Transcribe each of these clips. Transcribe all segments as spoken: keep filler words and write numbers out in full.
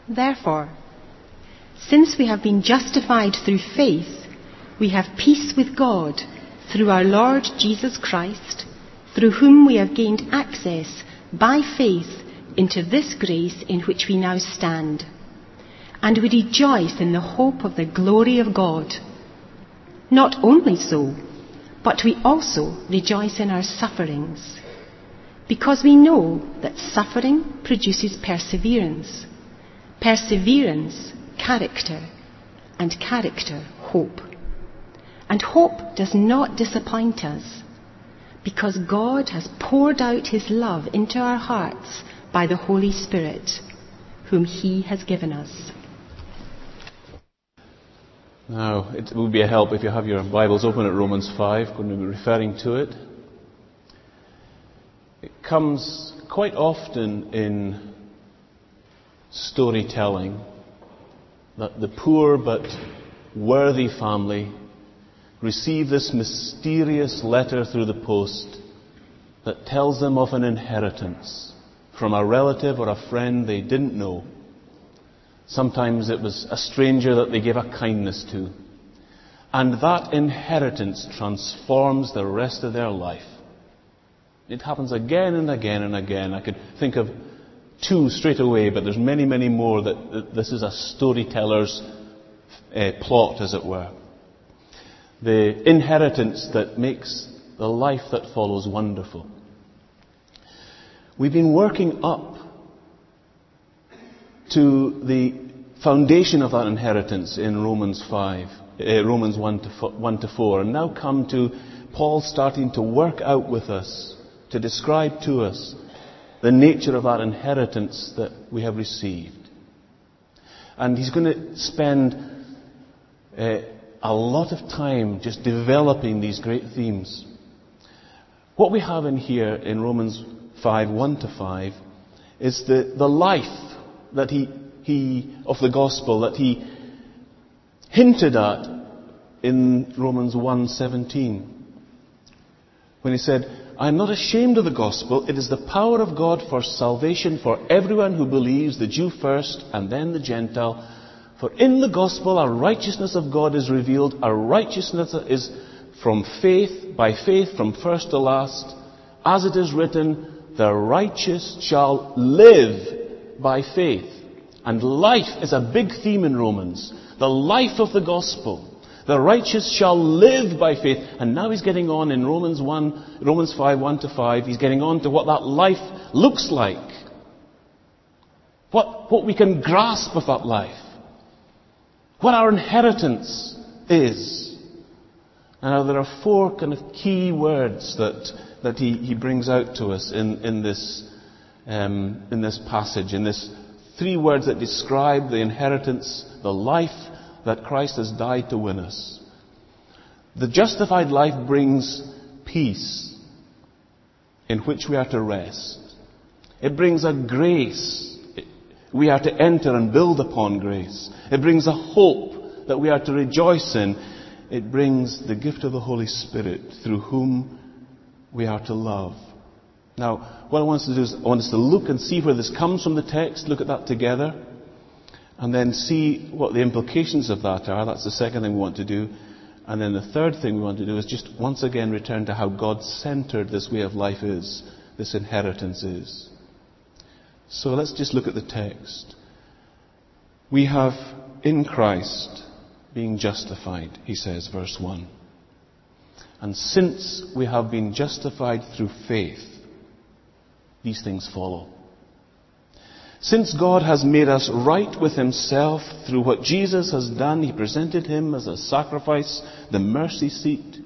Therefore, since we have been justified through faith, we have peace with God through our Lord Jesus Christ, through whom we have gained access by faith into this grace in which we now stand. And we rejoice in the hope of the glory of God. Not only so, but we also rejoice in our sufferings, because we know that suffering produces perseverance, perseverance, character, and character, hope. And hope does not disappoint us, because God has poured out his love into our hearts by the Holy Spirit, whom he has given us. Now, it will be a help if you have your Bibles open at Romans five. I'm going to be referring to it. It comes quite often in storytelling that the poor but worthy family receive this mysterious letter through the post that tells them of an inheritance from a relative or a friend they didn't know. Sometimes it was a stranger that they gave a kindness to. And that inheritance transforms the rest of their life. It happens again and again and again. I could think of two straight away, but there's many, many more that, that this is a storyteller's uh, plot, as it were. The inheritance that makes the life that follows wonderful. We've been working up to the foundation of that inheritance in Romans five, uh, Romans one to four, and now come to Paul starting to work out with us, to describe to us the nature of that inheritance that we have received. And he's going to spend uh, a lot of time just developing these great themes. What we have in here in Romans five, one to five, is the, the life that he, he, of the gospel that he hinted at in Romans one seventeen. When he said, I am not ashamed of the gospel. It is the power of God for salvation for everyone who believes, the Jew first and then the Gentile. For in the gospel a righteousness of God is revealed. A righteousness is from faith, by faith from first to last. As it is written, the righteous shall live by faith. And life is a big theme in Romans. The life of the gospel. The righteous shall live by faith. And now he's getting on in Romans one, Romans five, one to five. He's getting on to what that life looks like. What, what we can grasp of that life. What our inheritance is. And now there are four kind of key words that, that he, he brings out to us in, in this Um, in this passage, in this three words that describe the inheritance, the life that Christ has died to win us. The justified life brings peace in which we are to rest. It brings a grace. We are to enter and build upon grace. It brings a hope that we are to rejoice in. It brings the gift of the Holy Spirit through whom we are to love. Now, what I want us to do is I want us to look and see where this comes from the text, look at that together, and then see what the implications of that are. That's the second thing we want to do. And then the third thing we want to do is just once again return to how God-centered this way of life is, this inheritance is. So let's just look at the text. We have in Christ being justified, he says, verse one. And since we have been justified through faith, these things follow. Since God has made us right with himself through what Jesus has done, he presented him as a sacrifice, the mercy seat.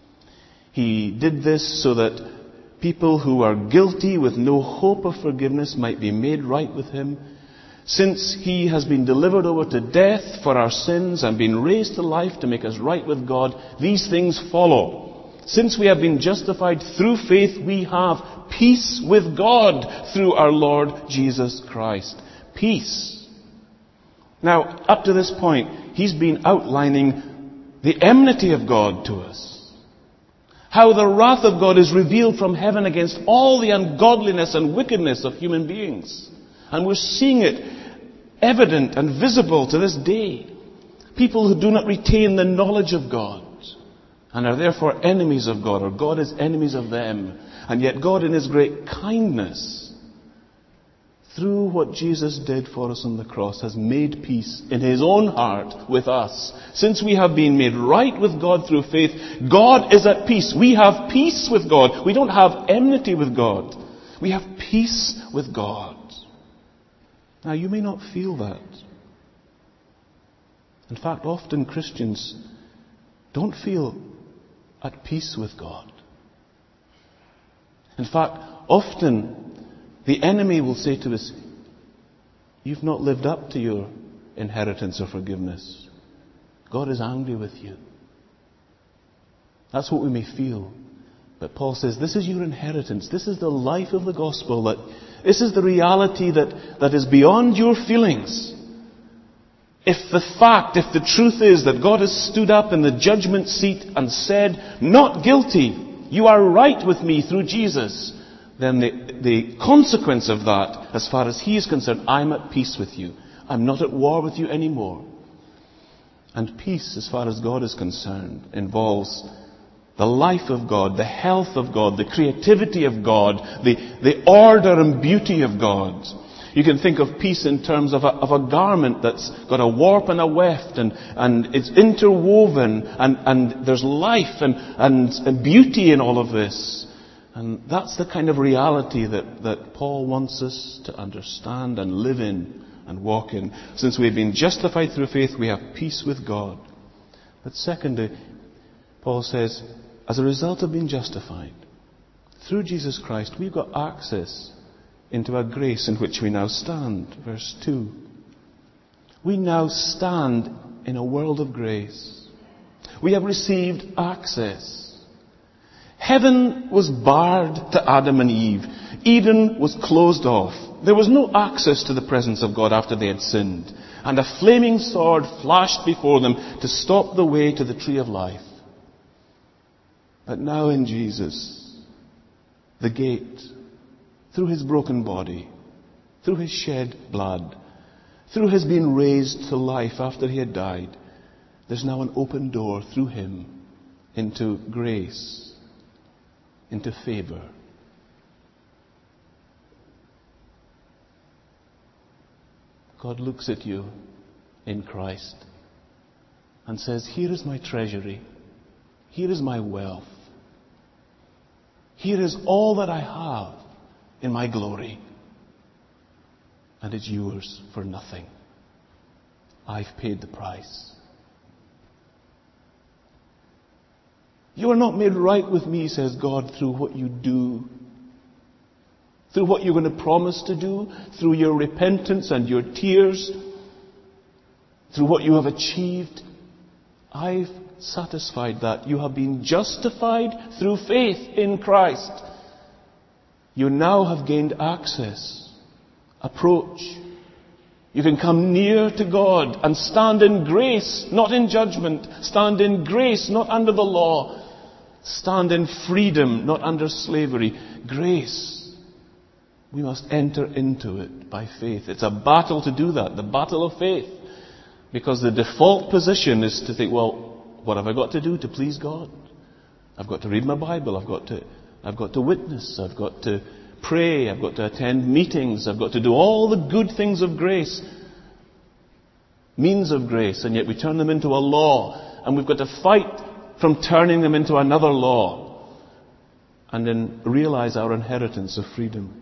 He did this so that people who are guilty with no hope of forgiveness might be made right with him. Since he has been delivered over to death for our sins and been raised to life to make us right with God, these things follow. Since we have been justified through faith, we have peace with God through our Lord Jesus Christ. Peace. Now, up to this point, he's been outlining the enmity of God to us. How the wrath of God is revealed from heaven against all the ungodliness and wickedness of human beings. And we're seeing it evident and visible to this day. People who do not retain the knowledge of God and are therefore enemies of God, or God is enemies of them. And yet God, in His great kindness, through what Jesus did for us on the cross, has made peace in His own heart with us. Since we have been made right with God through faith, God is at peace. We have peace with God. We don't have enmity with God. We have peace with God. Now, you may not feel that. In fact, often Christians don't feel at peace with God. In fact, often the enemy will say to us, you've not lived up to your inheritance or forgiveness. God is angry with you. That's what we may feel. But Paul says, this is your inheritance. This is the life of the gospel. That this is the reality that, that is beyond your feelings. If the fact, if the truth is that God has stood up in the judgment seat and said, not guilty, you are right with me through Jesus, then the, the consequence of that, as far as He is concerned, I'm at peace with you. I'm not at war with you anymore. And peace, as far as God is concerned, involves the life of God, the health of God, the creativity of God, the, the order and beauty of God. You can think of peace in terms of a, of a garment that's got a warp and a weft, and, and it's interwoven, and, and there's life and, and, and beauty in all of this. And that's the kind of reality that, that Paul wants us to understand and live in and walk in. Since we've been justified through faith, we have peace with God. But secondly, Paul says, as a result of being justified, through Jesus Christ, we've got access into a grace in which we now stand. Verse two. We now stand in a world of grace. We have received access. Heaven was barred to Adam and Eve. Eden was closed off. There was no access to the presence of God after they had sinned. And a flaming sword flashed before them to stop the way to the tree of life. But now in Jesus, the gate, through His broken body, through His shed blood, through His being raised to life after He had died, there's now an open door through Him into grace, into favor. God looks at you in Christ and says, here is my treasury. Here is my wealth. Here is all that I have in my glory. And it's yours for nothing. I've paid the price. You are not made right with me, says God, through what you do, through what you're going to promise to do, through your repentance and your tears, through what you have achieved. I've satisfied that. You have been justified through faith in Christ. You now have gained access, approach. You can come near to God and stand in grace, not in judgment. Stand in grace, not under the law. Stand in freedom, not under slavery. Grace. We must enter into it by faith. It's a battle to do that, the battle of faith. Because the default position is to think, well, what have I got to do to please God? I've got to read my Bible. I've got to, I've got to witness. I've got to pray. I've got to attend meetings. I've got to do all the good things of grace. Means of grace. And yet we turn them into a law. And we've got to fight from turning them into another law. And then realize our inheritance of freedom.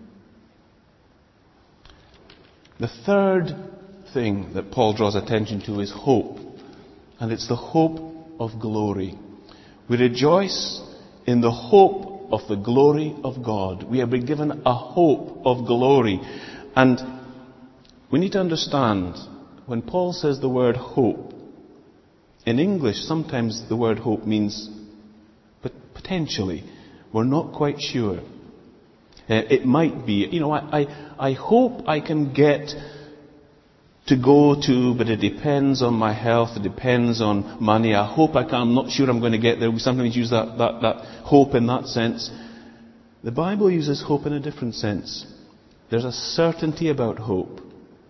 The third thing that Paul draws attention to is hope. And it's the hope of glory. We rejoice in the hope of the glory of God. We have been given a hope of glory. And we need to understand, when Paul says the word hope, in English sometimes the word hope means potentially. We're not quite sure. Uh, it might be, you know, I, I, I hope I can get to go to, but it depends on my health, it depends on money. I hope I can, I'm not sure I'm going to get there. We sometimes use that, that, that hope in that sense. The Bible uses hope in a different sense. There's a certainty about hope.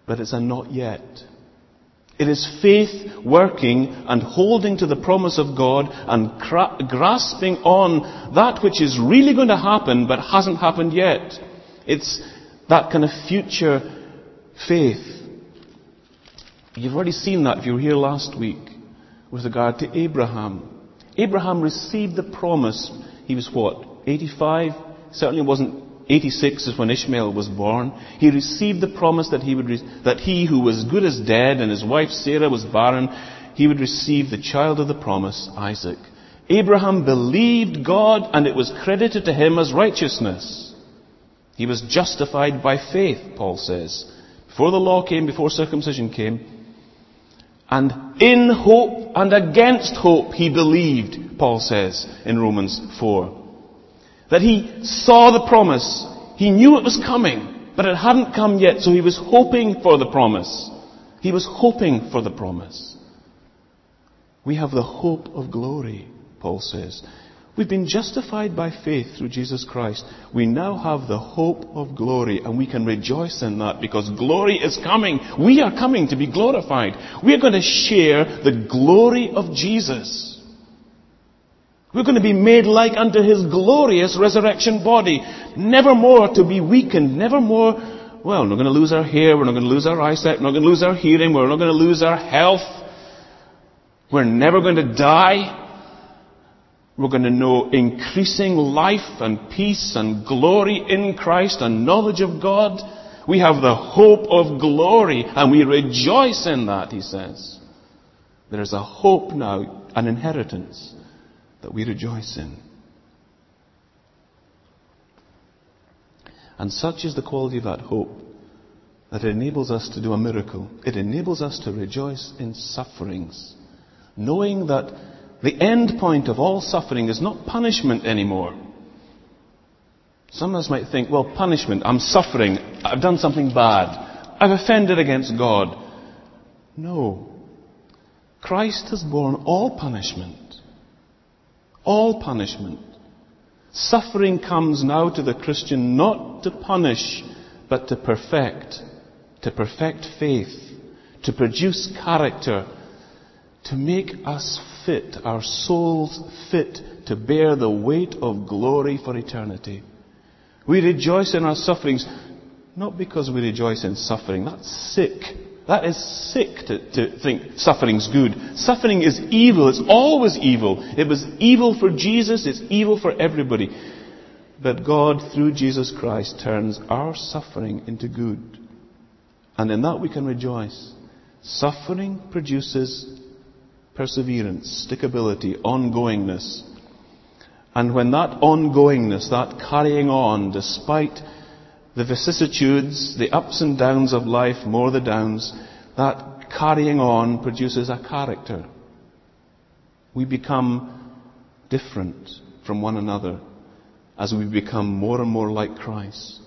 but it's a not yet. It is faith working and holding to the promise of God and cra- grasping on that which is really going to happen but hasn't happened yet. It's that kind of future faith. You've already seen that if you were here last week with regard to Abraham. Abraham received the promise. He was what? eighty-five? Certainly wasn't eighty-six is when Ishmael was born. He received the promise that he would re- that he who was good as dead and his wife Sarah was barren, he would receive the child of the promise, Isaac. Abraham believed God and it was credited to him as righteousness. He was justified by faith, Paul says. Before the law came, before circumcision came. And in hope and against hope he believed, Paul says in Romans four. That he saw the promise. He knew it was coming, but it hadn't come yet, so he was hoping for the promise. He was hoping for the promise. We have the hope of glory, Paul says. We've been justified by faith through Jesus Christ. We now have the hope of glory, and we can rejoice in that because glory is coming. We are coming to be glorified. We are going to share the glory of Jesus. We're going to be made like unto his glorious resurrection body. Never more to be weakened. Never more, well, we're not going to lose our hair. We're not going to lose our eyesight. We're not going to lose our hearing. We're not going to lose our health. We're never going to die. We're going to know increasing life and peace and glory in Christ and knowledge of God. We have the hope of glory and we rejoice in that, he says. There is a hope now, an inheritance that we rejoice in. And such is the quality of that hope that it enables us to do a miracle. It enables us to rejoice in sufferings, knowing that the end point of all suffering is not punishment anymore. Some of us might think, well, punishment, I'm suffering, I've done something bad, I've offended against God. No. Christ has borne all punishment. All punishment. Suffering comes now to the Christian not to punish, but to perfect. To perfect faith. To produce character. To make us fit, our souls fit, to bear the weight of glory for eternity. We rejoice in our sufferings, not because we rejoice in suffering. That's sick. That is sick to, to think suffering's good. Suffering is evil. It's always evil. It was evil for Jesus. It's evil for everybody. But God, through Jesus Christ, turns our suffering into good. And in that we can rejoice. Suffering produces perseverance, stickability, ongoingness. And when that ongoingness, that carrying on, despite the vicissitudes, the ups and downs of life, more the downs, that carrying on produces a character. We become different from one another as we become more and more like Christ.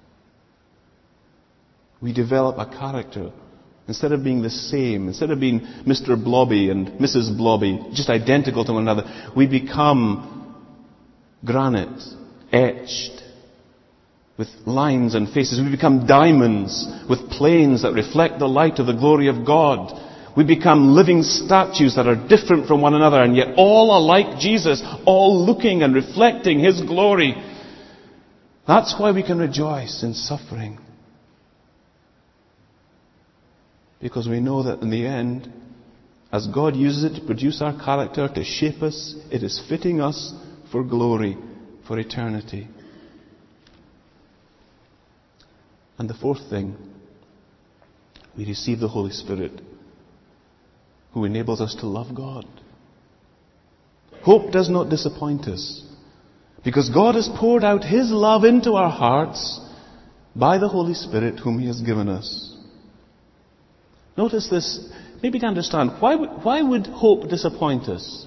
We develop a character. Instead of being the same, instead of being Mister Blobby and Missus Blobby, just identical to one another, we become granite, etched, with lines and faces. We become diamonds with planes that reflect the light of the glory of God. We become living statues that are different from one another and yet all alike Jesus, all looking and reflecting his glory. That's why we can rejoice in suffering. Because we know that in the end, as God uses it to produce our character, to shape us, it is fitting us for glory, for eternity. And the fourth thing, we receive the Holy Spirit, who enables us to love God. Hope does not disappoint us, because God has poured out his love into our hearts by the Holy Spirit whom he has given us. Notice this, maybe to understand, why would, why would hope disappoint us?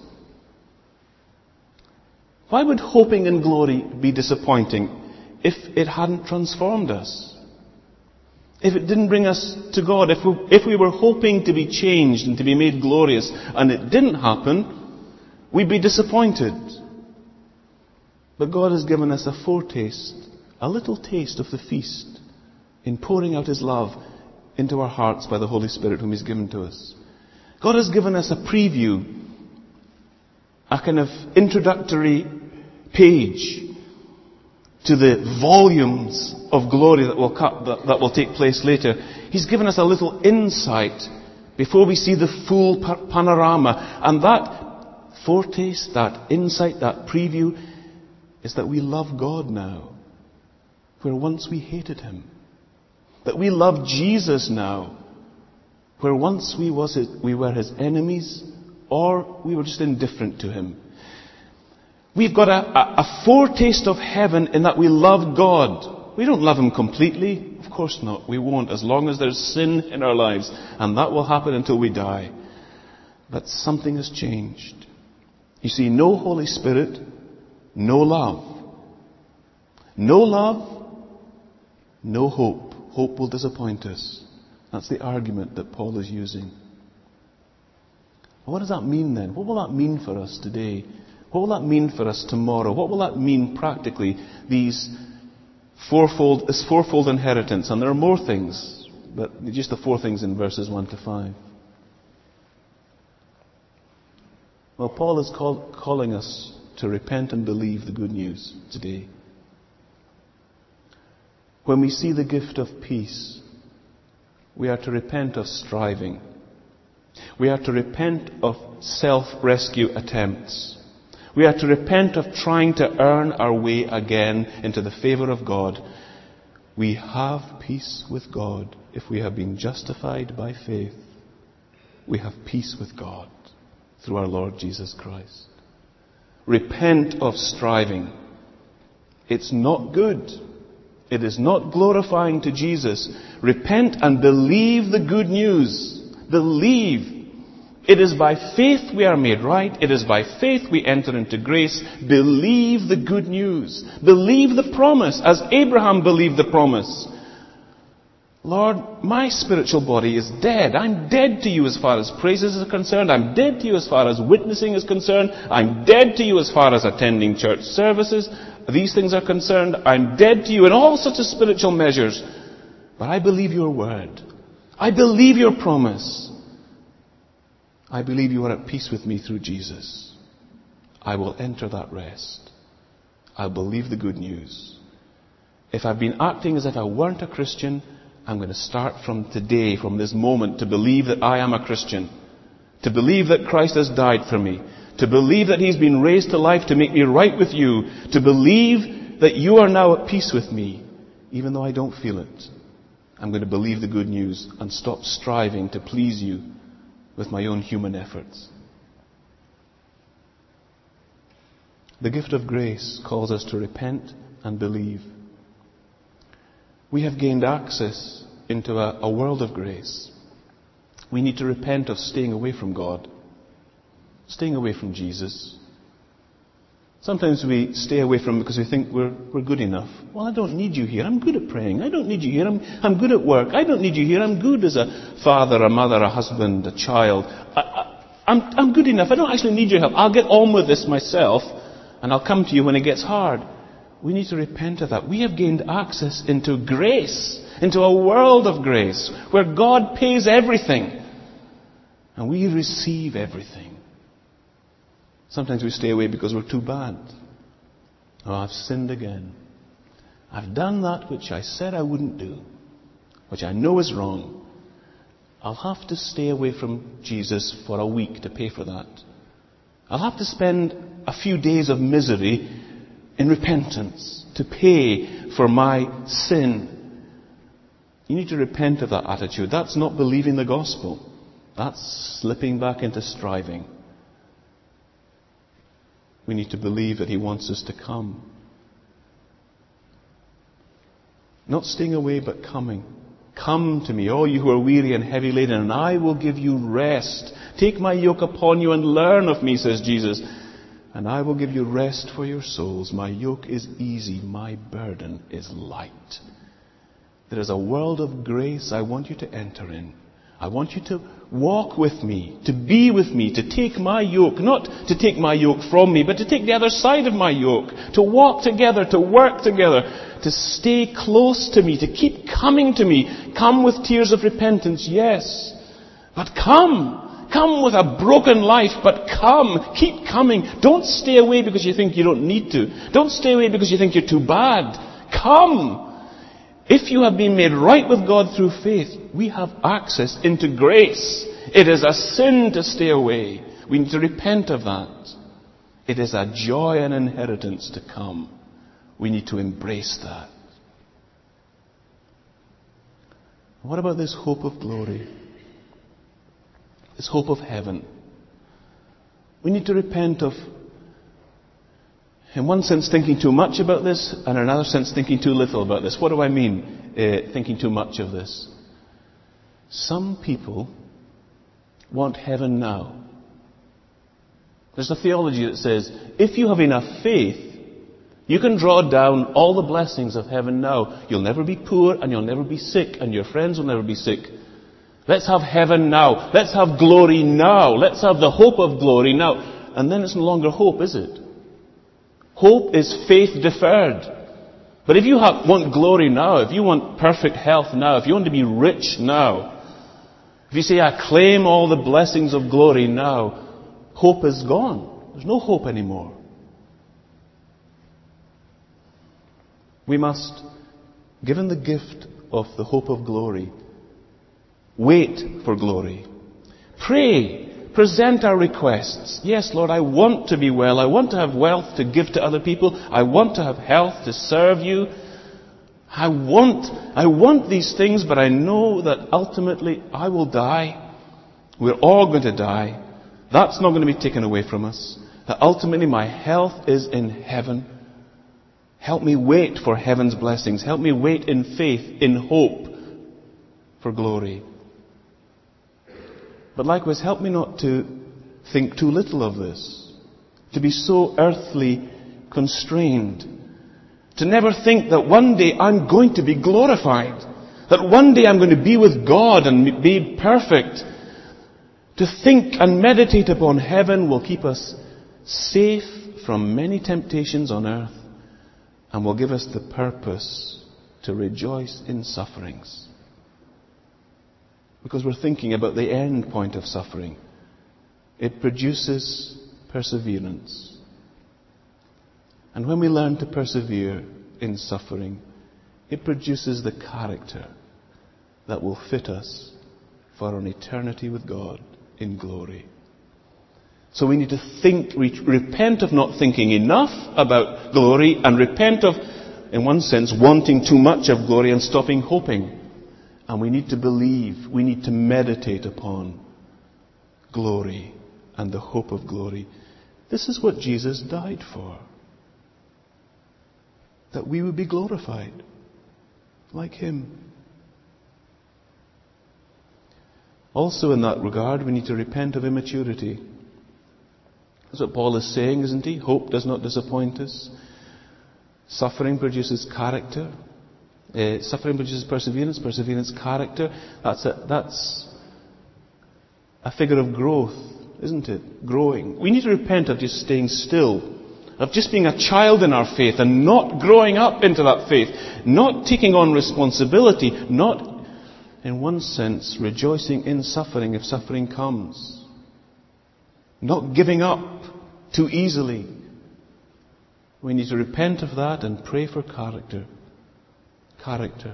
Why would hoping in glory be disappointing if it hadn't transformed us? If it didn't bring us to God, if we, if we were hoping to be changed and to be made glorious and it didn't happen, we'd be disappointed. But God has given us a foretaste, a little taste of the feast in pouring out his love into our hearts by the Holy Spirit whom He's given to us. God has given us a preview, a kind of introductory page to the volumes of glory that will, cut, that, that will take place later. He's given us a little insight before we see the full panorama. And that foretaste, that insight, that preview is that we love God now, where once we hated Him. That we love Jesus now, where once we, was his, we were His enemies, or we were just indifferent to Him. We've got a, a, a foretaste of heaven in that we love God. We don't love Him completely. Of course not. We won't, as long as there's sin in our lives. And that will happen until we die. But something has changed. You see, no Holy Spirit, no love. No love, no hope. Hope will disappoint us. That's the argument that Paul is using. What does that mean then? What will that mean for us today? What will that mean for us tomorrow? What will that mean practically, these fourfold, this fourfold inheritance? And there are more things, but just the four things in verses one to five. Well, Paul is call, calling us to repent and believe the good news today. When we see the gift of peace, we are to repent of striving. We are to repent of self-rescue attempts. We are to repent of trying to earn our way again into the favour of God. We have peace with God if we have been justified by faith. We have peace with God through our Lord Jesus Christ. Repent of striving. It's not good. It is not glorifying to Jesus. Repent and believe the good news. Believe. It is by faith we are made right. It is by faith we enter into grace. Believe the good news. Believe the promise, as Abraham believed the promise. Lord, my spiritual body is dead. I'm dead to you as far as praises are concerned. I'm dead to you as far as witnessing is concerned. I'm dead to you as far as attending church services. These things are concerned. I'm dead to you in all such spiritual measures. But I believe your word. I believe your promise. I believe you are at peace with me through Jesus. I will enter that rest. I'll believe the good news. If I've been acting as if I weren't a Christian, I'm going to start from today, from this moment, to believe that I am a Christian. To believe that Christ has died for me. To believe that He's been raised to life to make me right with you. To believe that you are now at peace with me, even though I don't feel it. I'm going to believe the good news and stop striving to please you with my own human efforts. The gift of grace calls us to repent and believe. We have gained access into a, a world of grace. We need to repent of staying away from God, staying away from Jesus. Sometimes we stay away from Him because we think we're, we're good enough. Well, I don't need you here. I'm good at praying. I don't need you here. I'm, I'm good at work. I don't need you here. I'm good as a father, a mother, a husband, a child. I, I, I'm, I'm good enough. I don't actually need your help. I'll get on with this myself, and I'll come to you when it gets hard. We need to repent of that. We have gained access into grace, into a world of grace, where God pays everything, and we receive everything. Sometimes we stay away because we're too bad. Oh, I've sinned again. I've done that which I said I wouldn't do, which I know is wrong. I'll have to stay away from Jesus for a week to pay for that. I'll have to spend a few days of misery in repentance to pay for my sin. You need to repent of that attitude. That's not believing the gospel. That's slipping back into striving. We need to believe that He wants us to come. Not staying away, but coming. Come to me, all you who are weary and heavy laden, and I will give you rest. Take my yoke upon you and learn of me, says Jesus, and I will give you rest for your souls. My yoke is easy, my burden is light. There is a world of grace I want you to enter in. I want you to walk with me, to be with me, to take my yoke, not to take my yoke from me, but to take the other side of my yoke, to walk together, to work together, to stay close to me, to keep coming to me. Come with tears of repentance, yes, but come. Come with a broken life, but come. Keep coming. Don't stay away because you think you don't need to. Don't stay away because you think you're too bad. Come. If you have been made right with God through faith, we have access into grace. It is a sin to stay away. We need to repent of that. It is a joy and inheritance to come. We need to embrace that. What about this hope of glory? This hope of heaven. We need to repent of, in one sense, thinking too much about this, and in another sense, thinking too little about this. What do I mean, uh, thinking too much of this? Some people want heaven now. There's a theology that says, if you have enough faith, you can draw down all the blessings of heaven now. You'll never be poor, and you'll never be sick, and your friends will never be sick. Let's have heaven now. Let's have glory now. Let's have the hope of glory now. And then it's no longer hope, is it? Hope is faith deferred. But if you have, want glory now, if you want perfect health now, if you want to be rich now, if you say, I claim all the blessings of glory now, hope is gone. There's no hope anymore. We must, given the gift of the hope of glory, wait for glory. Pray. Present our requests. Yes, Lord, I want to be well. I want to have wealth to give to other people. I want to have health to serve you. I want, I want these things, but I know that ultimately I will die. We're all going to die. That's not going to be taken away from us. That ultimately my health is in heaven. Help me wait for heaven's blessings. Help me wait in faith, in hope for glory. But likewise, help me not to think too little of this, to be so earthly constrained, to never think that one day I'm going to be glorified, that one day I'm going to be with God and be perfect. To think and meditate upon heaven will keep us safe from many temptations on earth and will give us the purpose to rejoice in sufferings. Because we're thinking about the end point of suffering. It produces perseverance. And when we learn to persevere in suffering, it produces the character that will fit us for an eternity with God in glory. So we need to think, repent of not thinking enough about glory, and repent of, in one sense, wanting too much of glory and stopping hoping. And we need to believe, we need to meditate upon glory and the hope of glory. This is what Jesus died for. That we would be glorified like Him. Also in that regard, we need to repent of immaturity. That's what Paul is saying, isn't he? Hope does not disappoint us. Suffering produces character. Uh, suffering produces perseverance, perseverance character. That's a, that's a figure of growth, isn't it? Growing. We need to repent of just staying still, of just being a child in our faith and not growing up into that faith, not taking on responsibility, not, in one sense, rejoicing in suffering if suffering comes, not giving up too easily. We need to repent of that and pray for character. Character.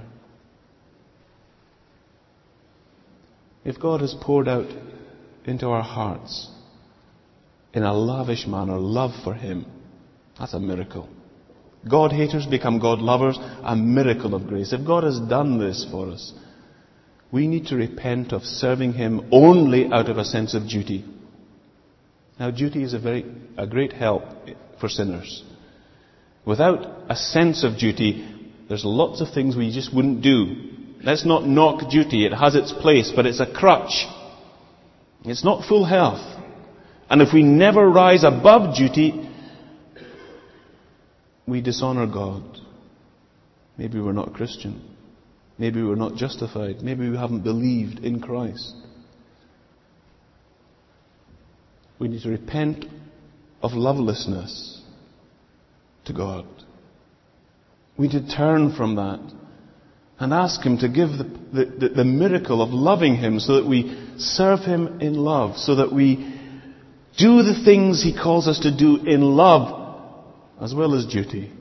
If God has poured out into our hearts in a lavish manner love for Him, that's a miracle. God haters become God lovers, a miracle of grace. If God has done this for us, we need to repent of serving Him only out of a sense of duty. Now, duty is a very a great help for sinners. Without a sense of duty, there's lots of things we just wouldn't do. Let's not knock duty. It has its place, but it's a crutch. It's not full health. And if we never rise above duty, we dishonour God. Maybe we're not Christian. Maybe we're not justified. Maybe we haven't believed in Christ. We need to repent of lovelessness to God. We need to turn from that and ask Him to give the, the, the miracle of loving Him so that we serve Him in love, so that we do the things He calls us to do in love as well as duty.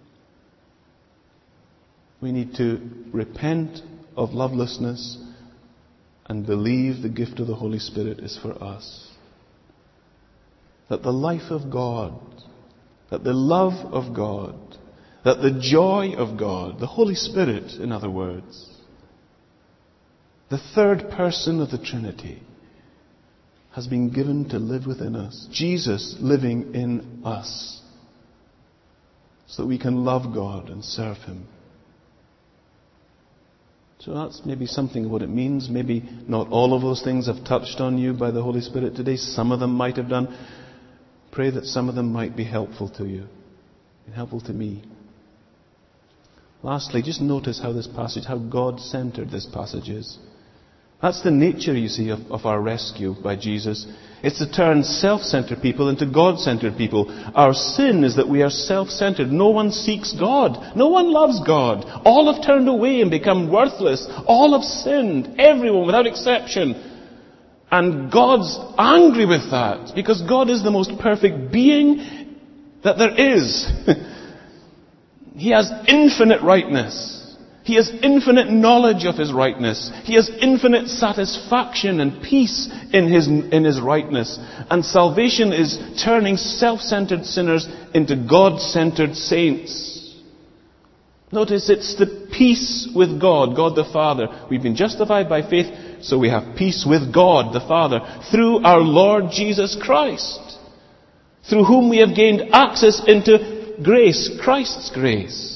We need to repent of lovelessness and believe the gift of the Holy Spirit is for us. That the life of God, that the love of God, that the joy of God, the Holy Spirit, in other words, the third person of the Trinity, has been given to live within us. Jesus living in us, so that we can love God and serve Him. So that's maybe something of what it means. Maybe not all of those things have touched on you by the Holy Spirit today. Some of them might have done. Pray that some of them might be helpful to you and helpful to me. Lastly, just notice how this passage, how God-centered this passage is. That's the nature, you see, of, of our rescue by Jesus. It's to turn self-centered people into God-centered people. Our sin is that we are self-centered. No one seeks God. No one loves God. All have turned away and become worthless. All have sinned. Everyone, without exception. And God's angry with that, because God is the most perfect being that there is. He has infinite rightness. He has infinite knowledge of His rightness. He has infinite satisfaction and peace in His, in His rightness. And salvation is turning self-centered sinners into God-centered saints. Notice it's the peace with God, God the Father. We've been justified by faith, so we have peace with God the Father through our Lord Jesus Christ, through whom we have gained access into grace, Christ's grace.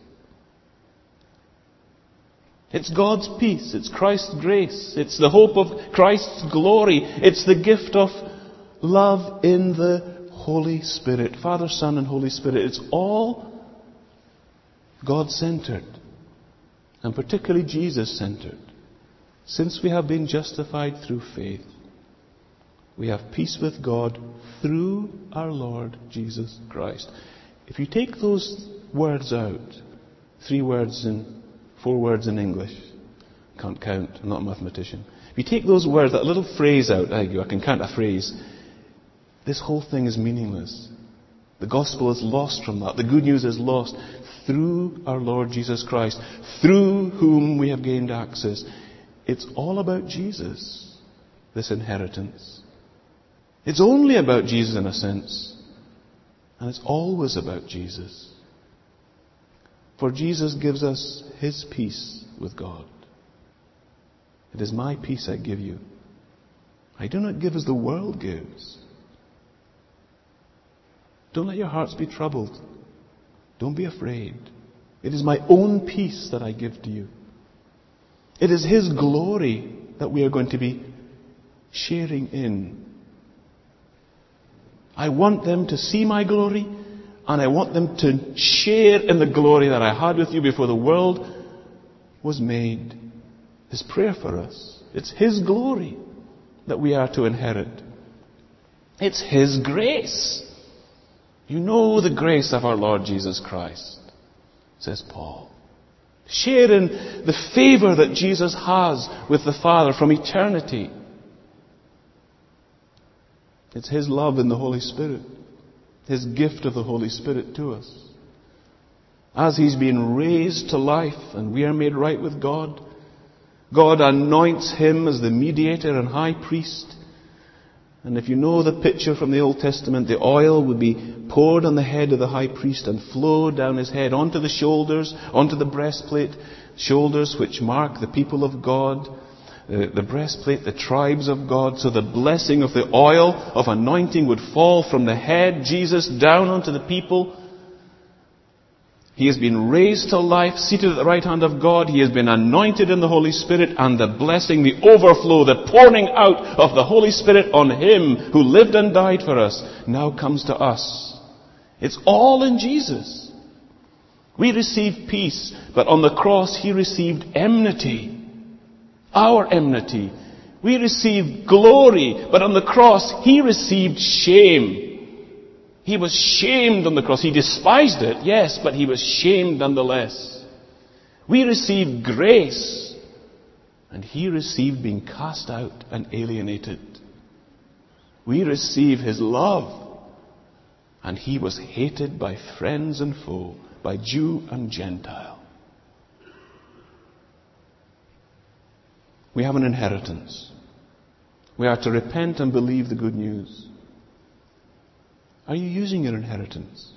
It's God's peace. It's Christ's grace. It's the hope of Christ's glory. It's the gift of love in the Holy Spirit. Father, Son, and Holy Spirit. It's all God-centered. And particularly Jesus-centered. Since we have been justified through faith, we have peace with God through our Lord Jesus Christ. If you take those words out, three words in Four words in English. Can't count. I'm not a mathematician. If you take those words, that little phrase out, there you go, I can count a phrase. This whole thing is meaningless. The gospel is lost from that. The good news is lost through our Lord Jesus Christ, through whom we have gained access. It's all about Jesus, this inheritance. It's only about Jesus in a sense. And it's always about Jesus. For Jesus gives us His peace with God. It is my peace I give you. I do not give as the world gives. Don't let your hearts be troubled. Don't be afraid. It is my own peace that I give to you. It is His glory that we are going to be sharing in. I want them to see my glory. And I want them to share in the glory that I had with you before the world was made. His prayer for us. It's His glory that we are to inherit. It's His grace. You know the grace of our Lord Jesus Christ, says Paul. Share in the favor that Jesus has with the Father from eternity. It's His love in the Holy Spirit. His gift of the Holy Spirit to us. As He's been raised to life and we are made right with God, God anoints Him as the mediator and high priest. And if you know the picture from the Old Testament, the oil would be poured on the head of the high priest and flow down his head onto the shoulders, onto the breastplate, shoulders which mark the people of God. The, the breastplate, the tribes of God, so the blessing of the oil of anointing would fall from the head, Jesus, down onto the people. He has been raised to life, seated at the right hand of God. He has been anointed in the Holy Spirit, and the blessing, the overflow, the pouring out of the Holy Spirit on Him who lived and died for us now comes to us. It's all in Jesus. We receive peace, but on the cross he received enmity. Our enmity. We receive glory, but on the cross he received shame. He was shamed on the cross. He despised it, yes, but he was shamed nonetheless. We receive grace, and he received being cast out and alienated. We receive his love, and he was hated by friends and foe, by Jew and Gentile. We have an inheritance. We are to repent and believe the good news. Are you using your inheritance?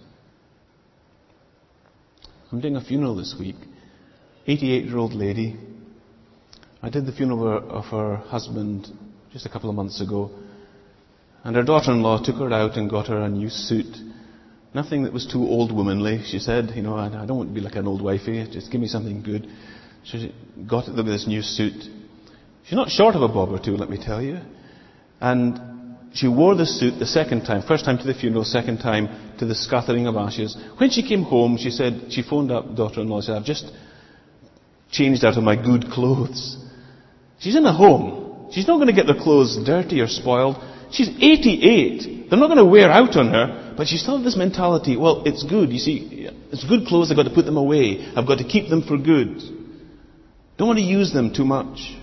I'm doing a funeral this week. eighty-eight-year-old lady. I did the funeral of her husband just a couple of months ago. And her daughter-in-law took her out and got her a new suit. Nothing that was too old womanly. She said, you know, I, I don't want to be like an old wifey. Just give me something good. She got it with this new suit. She's not short of a bob or two, let me tell you. And she wore the suit the second time. First time to the funeral, second time to the scattering of ashes. When she came home, she said, she phoned up daughter-in-law and said, I've just changed out of my good clothes. She's in a home. She's not going to get the clothes dirty or spoiled. She's eighty-eight. They're not going to wear out on her, but she still has this mentality, well, it's good. You see, it's good clothes, I've got to put them away. I've got to keep them for good. Don't want to use them too much.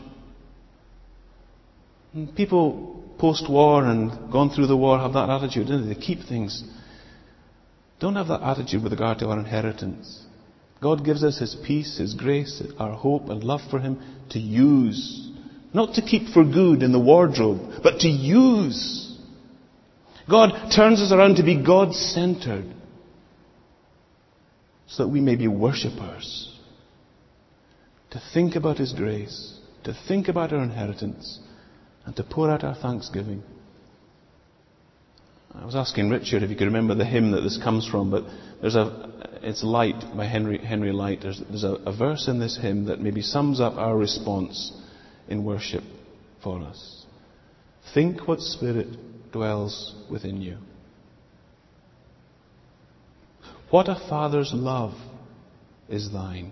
And people post-war and gone through the war have that attitude, don't they? They keep things. Don't have that attitude with regard to our inheritance. God gives us his peace, his grace, our hope and love for him to use. Not to keep for good in the wardrobe, but to use. God turns us around to be God-centered so that we may be worshippers. To think about his grace, to think about our inheritance, and to pour out our thanksgiving. I was asking Richard if he could remember the hymn that this comes from, but there's a, it's Light by Henry, Henry Light. There's, there's a, a verse in this hymn that maybe sums up our response in worship for us. Think what spirit dwells within you. What a father's love is thine.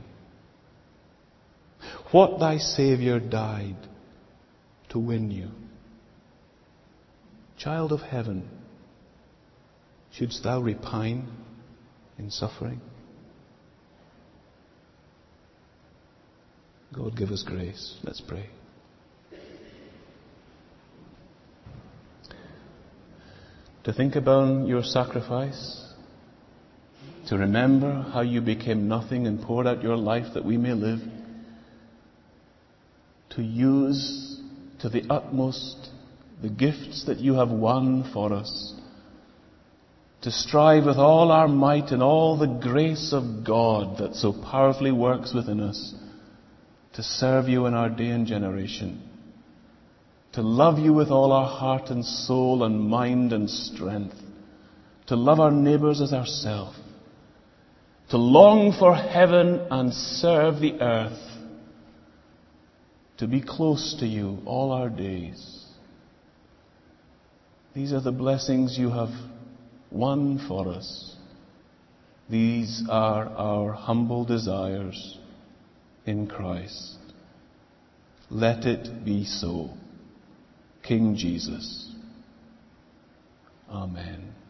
What thy Saviour died to win you. Child of heaven, shouldst thou repine in suffering? God give us grace. Let's pray. To think about your sacrifice, to remember how you became nothing and poured out your life that we may live, to use to the utmost the gifts that you have won for us, to strive with all our might and all the grace of God that so powerfully works within us, to serve you in our day and generation, to love you with all our heart and soul and mind and strength, to love our neighbours as ourselves, to long for heaven and serve the earth, to be close to you all our days. These are the blessings you have won for us. These are our humble desires in Christ. Let it be so. King Jesus. Amen.